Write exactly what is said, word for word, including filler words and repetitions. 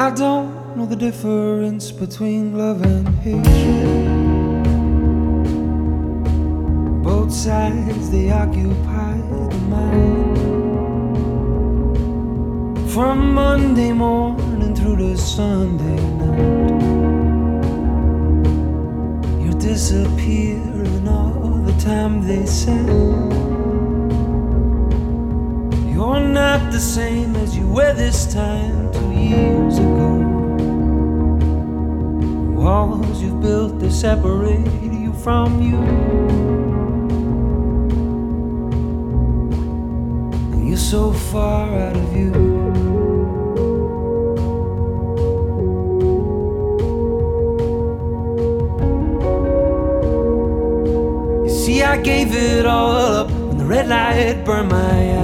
I don't know the difference between love and hatred. Both sides, they occupy the mind. From Monday morning through to Sunday night, you're disappearing all the time they say. You're not the same as you were this time two years ago. The walls you've built, they separate you from you. And you're so far out of you. You see, I gave it all up when the red light burned my eyes.